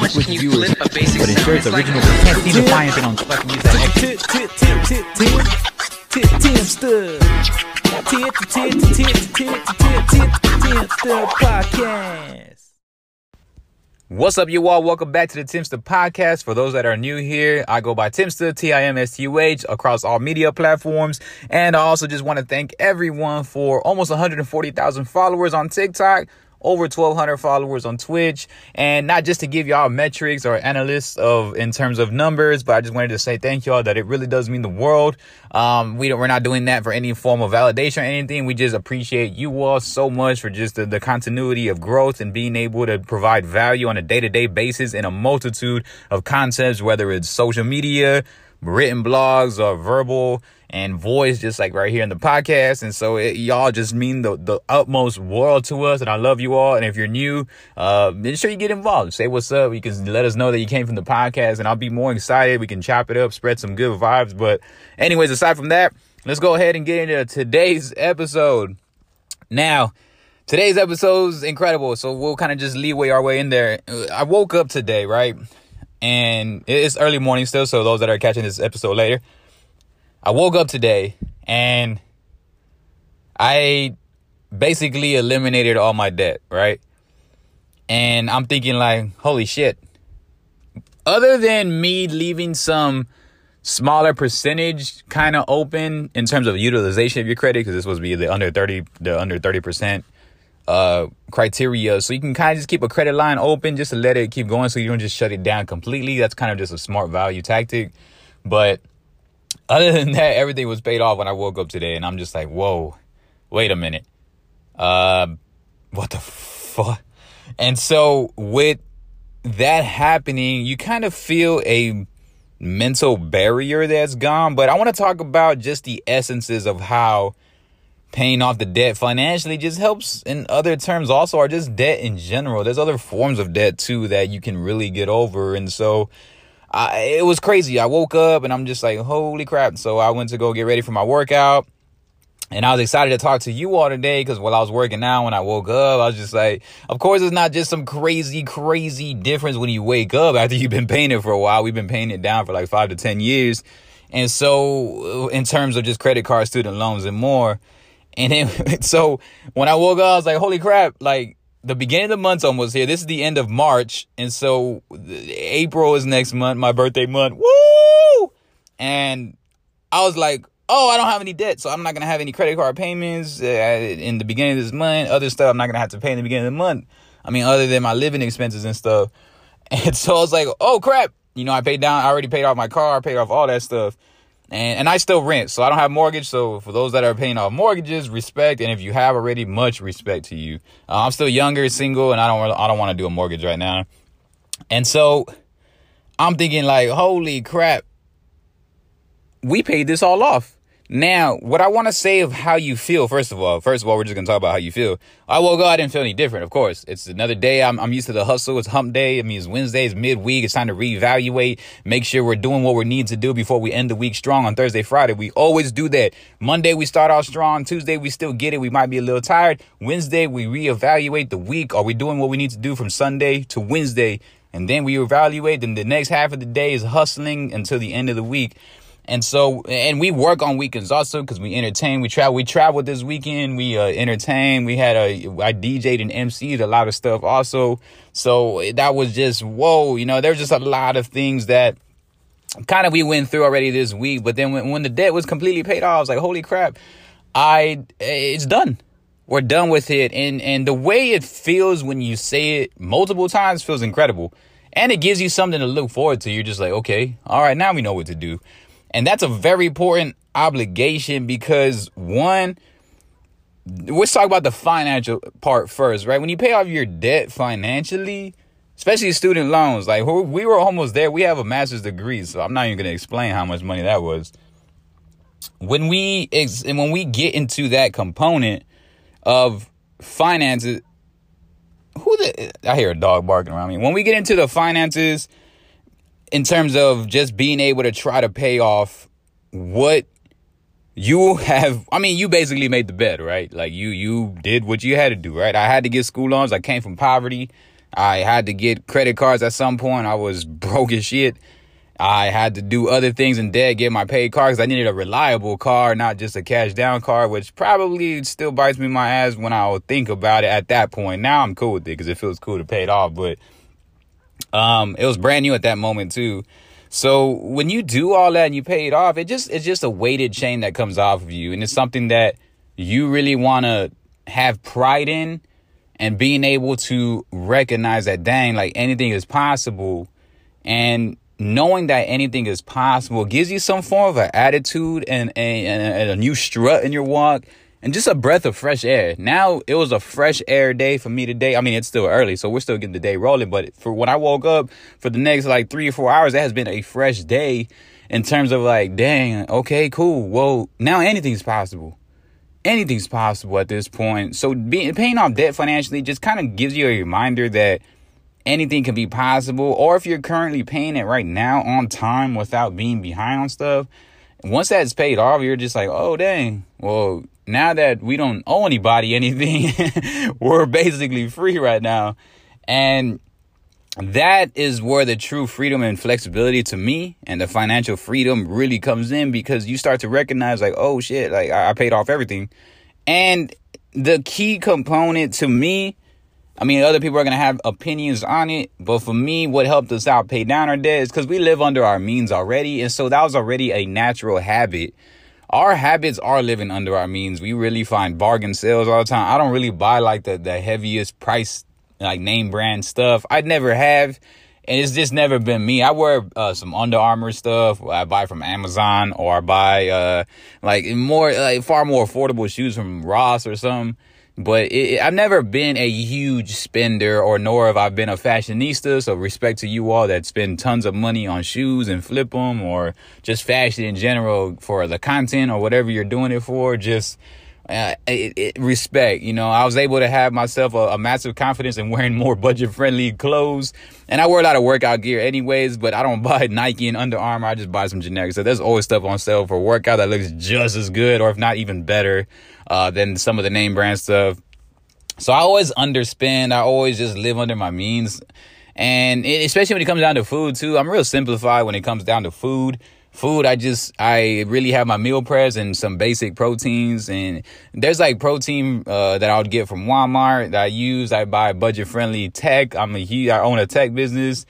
much can you flip a basic but ensure it's original. We can't seem to find anything on fucking music. Timster Podcast. What's up, you all? Welcome back to the Timster Podcast. For those that are new here, I go by Timster, Timstuh, across all media platforms. And I also just want to thank everyone for almost 140,000 followers on TikTok, over 1,200 followers on Twitch. And not just to give y'all metrics or analysts in terms of numbers, but I just wanted to say thank y'all that it really does mean the world. We're not doing that for any form of validation or anything. We just appreciate you all so much for just the continuity of growth and being able to provide value on a day-to-day basis in a multitude of concepts, whether it's social media, written blogs, or verbal and voice, just like right here in the podcast. And so y'all just mean the utmost world to us, and I love you all. And if you're new, make sure you get involved. Say what's up. You can let us know that you came from the podcast, and I'll be more excited. We can chop it up, spread some good vibes. But anyways, aside from that, let's go ahead and get into today's episode. Now, today's episode is incredible, so we'll kind of just leeway our way in there. I woke up today, right? And it's early morning still, so those that are catching this episode later, I woke up today and I basically eliminated all my debt, right? And I'm thinking like, holy shit. Other than me leaving some smaller percentage kind of open in terms of utilization of your credit, because this was be the under 30% criteria, so you can kind of just keep a credit line open just to let it keep going, so you don't just shut it down completely. That's kind of just a smart value tactic. But other than that, everything was paid off when I woke up today, and I'm just like, whoa, wait a minute, what the fuck? And so with that happening, you kind of feel a mental barrier that's gone. But I want to talk about just the essences of how paying off the debt financially just helps in other terms also, or just debt in general. There's other forms of debt too that you can really get over. And so it was crazy. I woke up and I'm just like, holy crap. So I went to go get ready for my workout, and I was excited to talk to you all today because while I was working out, when I woke up, I was just like, of course, it's not just some crazy difference when you wake up after you've been paying it for a while. We've been paying it down for like 5 to 10 years. And so in terms of just credit cards, student loans and more. And then, so when I woke up, I was like, holy crap, like the beginning of the month's almost here. This is the end of March. And so April is next month, my birthday month. Woo! And I was like, oh, I don't have any debt, so I'm not going to have any credit card payments in the beginning of this month. Other stuff I'm not going to have to pay in the beginning of the month. I mean, other than my living expenses and stuff. And so I was like, oh, crap. You know, I already paid off my car, paid off all that stuff. And I still rent, so I don't have mortgage. So for those that are paying off mortgages, respect. And if you have already, much respect to you. I'm still younger, single, and I don't want to do a mortgage right now. And so I'm thinking like, holy crap, we paid this all off. Now, what I want to say of how you feel, first of all, we're just going to talk about how you feel. I woke up, I didn't feel any different, of course. It's another day. I'm used to the hustle. It's hump day. I mean, it's Wednesday. It's midweek. It's time to reevaluate, make sure we're doing what we need to do before we end the week strong on Thursday, Friday. We always do that. Monday, we start off strong. Tuesday, we still get it. We might be a little tired. Wednesday, we reevaluate the week. Are we doing what we need to do from Sunday to Wednesday? And then we evaluate. Then the next half of the day is hustling until the end of the week. And so, and we work on weekends also because we entertain. We traveled this weekend. We entertained. I DJ'd and MC'd a lot of stuff also. So that was just, whoa, you know, there's just a lot of things that kind of we went through already this week. But then when the debt was completely paid off, I was like, holy crap, it's done. We're done with it. And the way it feels when you say it multiple times feels incredible. And it gives you something to look forward to. You're just like, okay, all right, now we know what to do. And that's a very important obligation because, one, let's talk about the financial part first, right? When you pay off your debt financially, especially student loans, like we were almost there. We have a master's degree, so I'm not even going to explain how much money that was. When we get into that component of finances, I hear a dog barking around me. When we get into the finances, in terms of just being able to try to pay off what you have, I mean, you basically made the bed, right? Like you did what you had to do, right? I had to get school loans. I came from poverty. I had to get credit cards at some point. I was broke as shit. I had to do other things in debt, get my paid car, because I needed a reliable car, not just a cash down car, which probably still bites me in my ass when I would think about it at that point. Now I'm cool with it because it feels cool to pay it off, but it was brand new at that moment too. So when you do all that and you pay it off, it's just a weighted chain that comes off of you, and it's something that you really want to have pride in, and being able to recognize that, dang, like anything is possible. And knowing that anything is possible gives you some form of an attitude and a new strut in your walk, and just a breath of fresh air. Now, it was a fresh air day for me today. I mean, it's still early, so we're still getting the day rolling. But for when I woke up, for the next like 3 or 4 hours, that has been a fresh day in terms of like, dang, okay, cool. Well, now anything's possible. Anything's possible at this point. So paying off debt financially just kind of gives you a reminder that anything can be possible. Or if you're currently paying it right now on time without being behind on stuff, once that's paid off, you're just like, oh, dang. Well, now that we don't owe anybody anything, we're basically free right now. And that is where the true freedom and flexibility to me and the financial freedom really comes in, because you start to recognize like, oh, shit, like I paid off everything. And the key component to me, I mean, other people are going to have opinions on it, but for me, what helped us out pay down our debt is because we live under our means already. And so that was already a natural habit. Our habits are living under our means. We really find bargain sales all the time. I don't really buy like the heaviest price, like name brand stuff. I never have. And it's just never been me. I wear some Under Armour stuff. I buy from Amazon, or I buy far more affordable shoes from Ross or something. But I've never been a huge spender, or nor have I been a fashionista. So respect to you all that spend tons of money on shoes and flip them, or just fashion in general for the content or whatever you're doing it for. Just respect. You know, I was able to have myself a massive confidence in wearing more budget friendly clothes. And I wear a lot of workout gear anyways, but I don't buy Nike and Under Armour. I just buy some generic. So there's always stuff on sale for workout that looks just as good, or if not even better, than some of the name brand stuff. So I always underspend. I always just live under my means. And especially when it comes down to food too, I'm real simplified when it comes down to food. I really have my meal preps and some basic proteins, and there's like protein that I would get from Walmart that I use. I buy budget friendly tech. I own a tech business,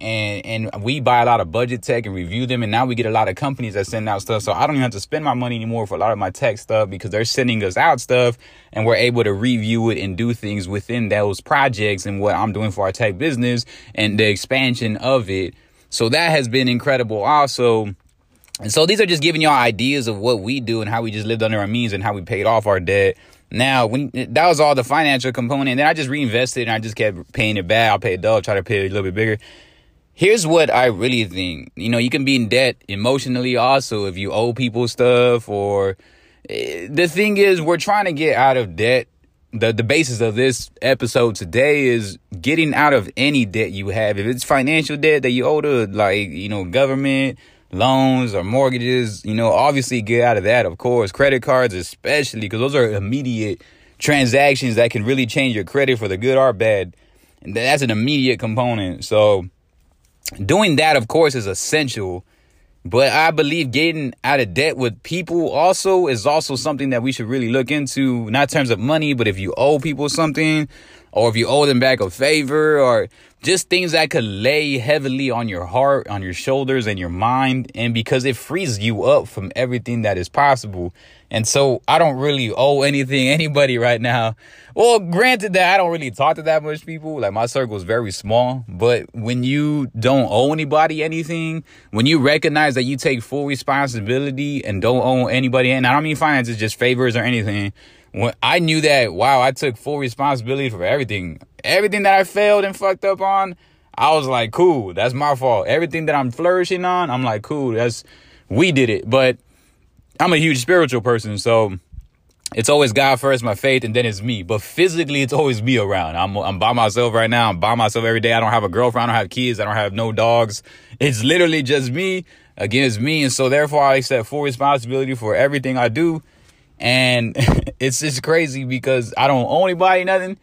and we buy a lot of budget tech and review them. And now we get a lot of companies that send out stuff. So I don't even have to spend my money anymore for a lot of my tech stuff, because they're sending us out stuff and we're able to review it and do things within those projects and what I'm doing for our tech business and the expansion of it. So that has been incredible also. And so these are just giving y'all ideas of what we do and how we just lived under our means and how we paid off our debt. Now, when that was all the financial component, and then I just reinvested and I just kept paying it back. I'll pay a dub, try to pay it a little bit bigger. Here's what I really think. You know, you can be in debt emotionally also if you owe people stuff, or the thing is, we're trying to get out of debt. The basis of this episode today is getting out of any debt you have. If it's financial debt that you owe to, like, you know, government, loans or mortgages, you know, obviously get out of that, of course. Credit cards especially, because those are immediate transactions that can really change your credit for the good or bad. And that's an immediate component. So doing that, of course, is essential. But I believe getting out of debt with people also is also something that we should really look into, not in terms of money, but if you owe people something, or if you owe them back a favor, or just things that could lay heavily on your heart, on your shoulders and your mind. And because it frees you up from everything that is possible. And so I don't really owe anybody right now. Well, granted that I don't really talk to that much people. Like, my circle is very small. But when you don't owe anybody anything, when you recognize that you take full responsibility and don't owe anybody, and I don't mean finances, just favors or anything. When I knew that, wow, I took full responsibility for everything that I failed and fucked up on, I was like, cool, that's my fault. Everything that I'm flourishing on, I'm like, cool, we did it. But I'm a huge spiritual person, so it's always God first, my faith, and then it's me. But physically, it's always me around. I'm by myself right now. I'm by myself every day. I don't have a girlfriend. I don't have kids. I don't have no dogs. It's literally just me against me. And so therefore, I accept full responsibility for everything I do. And it's just crazy because I don't owe anybody nothing.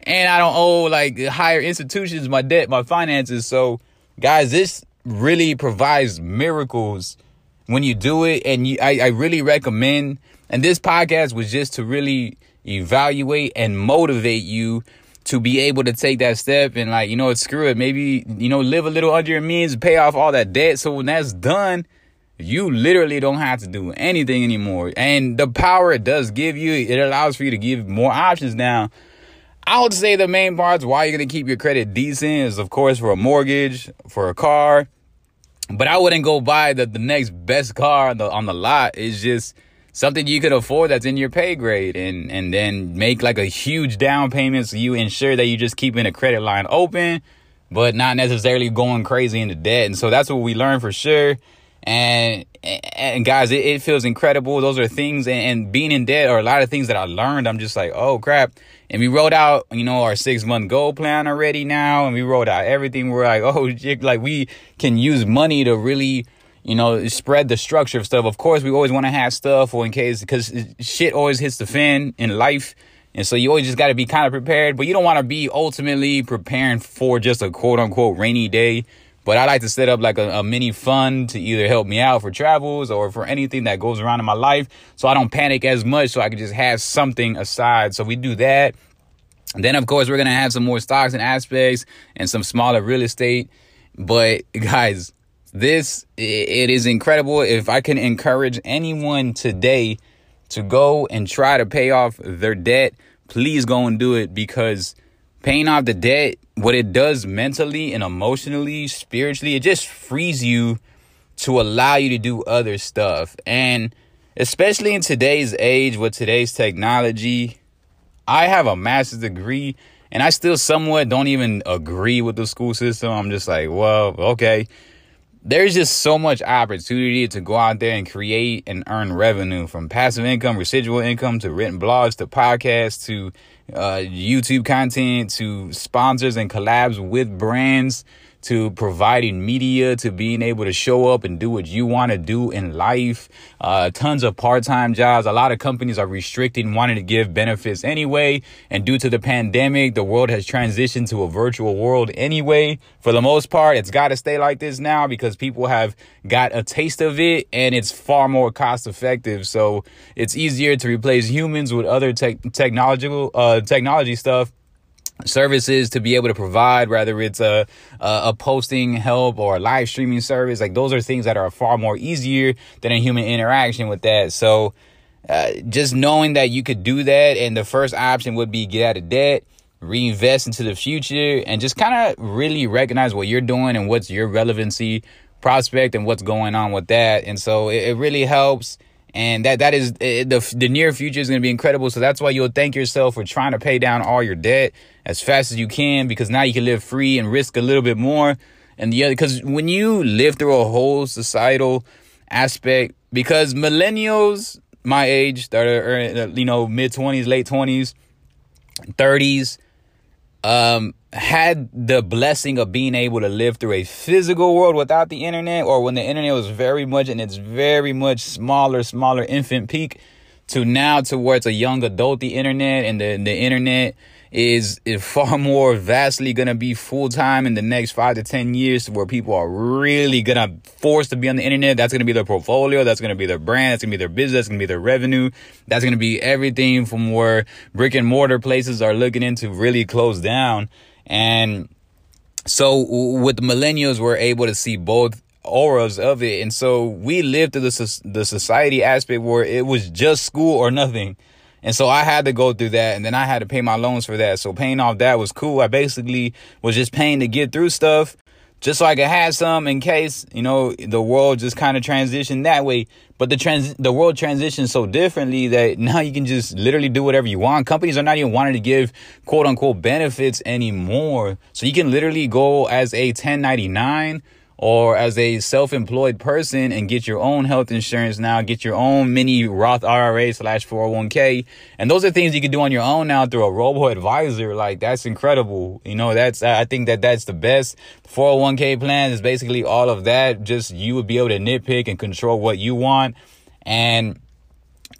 and I don't owe like higher institutions my debt, my finances. So guys, this really provides miracles when you do it. And I really recommend, and this podcast was just to really evaluate and motivate you to be able to take that step and like, screw it. Maybe, live a little under your means, pay off all that debt. So when that's done, you literally don't have to do anything anymore. And the power it does give you, it allows for you to give more options. Now, I would say the main parts why you're going to keep your credit decent is, of course, for a mortgage, for a car. But I wouldn't go buy the next best car on the lot. It's just something you could afford that's in your pay grade, and then make like a huge down payment so you ensure that you just keeping a credit line open, but not necessarily going crazy into debt. And so that's what we learned for sure. And guys, it feels incredible. Those are things, and being in debt are a lot of things that I learned. I'm just like, oh crap. And we wrote out, our 6-month goal plan already now. And we wrote out everything. We're like, oh, like we can use money to really, spread the structure of stuff. Of course, we always want to have stuff for in case, because shit always hits the fan in life. And so you always just got to be kind of prepared, but you don't want to be ultimately preparing for just a quote unquote rainy day. But I like to set up like a mini fund to either help me out for travels or for anything that goes around in my life, so I don't panic as much, so I can just have something aside. So we do that. And then, of course, we're going to have some more stocks and aspects and some smaller real estate. But guys, it is incredible. If I can encourage anyone today to go and try to pay off their debt, please go and do it, because paying off the debt, what it does mentally and emotionally, spiritually, it just frees you to allow you to do other stuff. And especially in today's age with today's technology, I have a master's degree and I still somewhat don't even agree with the school system. I'm just like, well, okay. There's just so much opportunity to go out there and create and earn revenue, from passive income, residual income, to written blogs, to podcasts, to YouTube content, to sponsors and collabs with brands, to providing media, to being able to show up and do what you want to do in life. Tons of part-time jobs. A lot of companies are restricting wanting to give benefits anyway. And due to the pandemic, the world has transitioned to a virtual world anyway. For the most part, it's got to stay like this now because people have got a taste of it and it's far more cost effective. So it's easier to replace humans with other technology stuff, services to be able to provide, whether it's a posting help or a live streaming service. Like, those are things that are far more easier than a human interaction with that. So just knowing that you could do that, and the first option would be get out of debt, reinvest into the future, and just kind of really recognize what you're doing and what's your relevancy prospect and what's going on with that. And so it really helps. And that is the near future is going to be incredible. So that's why you'll thank yourself for trying to pay down all your debt as fast as you can, because now you can live free and risk a little bit more. And the other, because when you live through a whole societal aspect, because millennials my age that are, mid 20s, late 20s, 30s, had the blessing of being able to live through a physical world without the internet, or when the internet was very much in its very much smaller infant peak, to now to where it's a young adult, the internet, and the internet is far more vastly going to be full time in the next 5 to 10 years, where people are really going to force to be on the internet. That's going to be their portfolio. That's going to be their brand. That's going to be their business. That's going to be their revenue. That's going to be everything, from where brick and mortar places are looking into really close down. And so with the millennials, we're able to see both auras of it. And so we lived through the society aspect where it was just school or nothing. And so I had to go through that, and then I had to pay my loans for that. So paying off that was cool. I basically was just paying to get through stuff, just so I could have some in case, the world just kind of transitioned that way. But the world transitions so differently that now you can just literally do whatever you want. Companies are not even wanting to give quote unquote benefits anymore. So you can literally go as a 1099 or as a self-employed person and get your own health insurance now, get your own mini Roth IRA / 401k. And those are things you can do on your own now through a robo-advisor. Like, that's incredible. I think that's the best. 401k plan is basically all of that. Just you would be able to nitpick and control what you want. And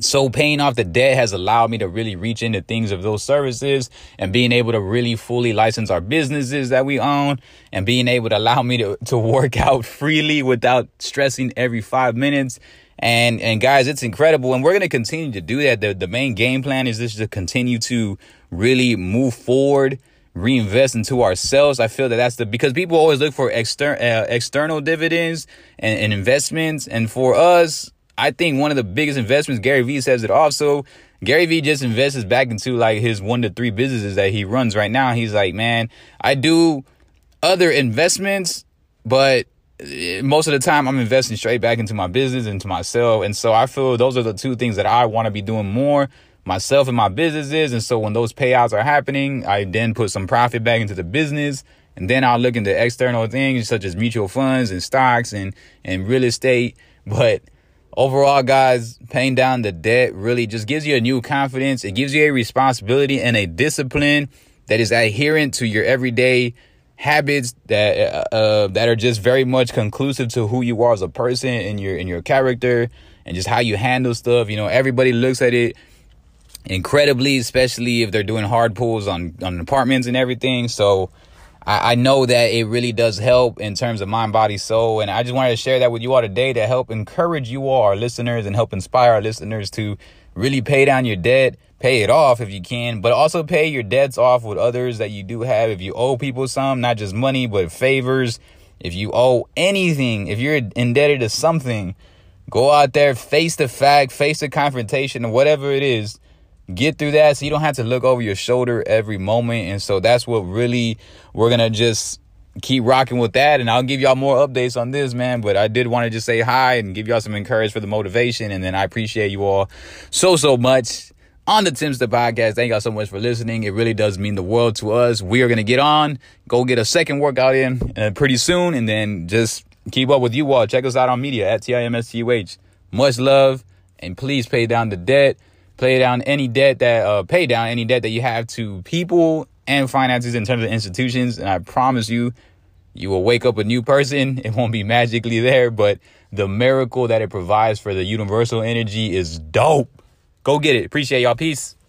So paying off the debt has allowed me to really reach into things of those services and being able to really fully license our businesses that we own and being able to allow me to work out freely without stressing every 5 minutes. And guys, it's incredible. And we're going to continue to do that. The main game plan is just to continue to really move forward, reinvest into ourselves. I feel that because people always look for external dividends and investments. And for us, I think one of the biggest investments, Gary Vee says it also, Gary Vee just invests back into like his 1 to 3 businesses that he runs right now. He's like, man, I do other investments, but most of the time I'm investing straight back into my business, into myself. And so I feel those are the 2 things that I want to be doing more, myself and my businesses. And so when those payouts are happening, I then put some profit back into the business. And then I'll look into external things such as mutual funds and stocks and real estate. But overall, guys, paying down the debt really just gives you a new confidence. It gives you a responsibility and a discipline that is adherent to your everyday habits that are just very much conclusive to who you are as a person and your character and just how you handle stuff. You know, everybody looks at it incredibly, especially if they're doing hard pulls on apartments and everything. So I know that it really does help in terms of mind, body, soul. And I just wanted to share that with you all today to help encourage you all, our listeners, and help inspire our listeners to really pay down your debt, pay it off if you can, but also pay your debts off with others that you do have. If you owe people some, not just money, but favors, if you owe anything, if you're indebted to something, go out there, face the fact, face the confrontation, or whatever it is. Get through that so you don't have to look over your shoulder every moment. And so that's what really we're going to just keep rocking with that. And I'll give y'all more updates on this, man. But I did want to just say hi and give y'all some encouragement for the motivation. And then I appreciate you all so much on the Timster Podcast. Thank y'all so much for listening. It really does mean the world to us. We are going to get on, go get a second workout in pretty soon. And then just keep up with you all. Check us out on media at TIMSTUH. Much love. And please pay down the debt. Pay down any debt that you have to people and finances in terms of institutions. And I promise you, you will wake up a new person. It won't be magically there, but the miracle that it provides for the universal energy is dope. Go get it. Appreciate y'all. Peace.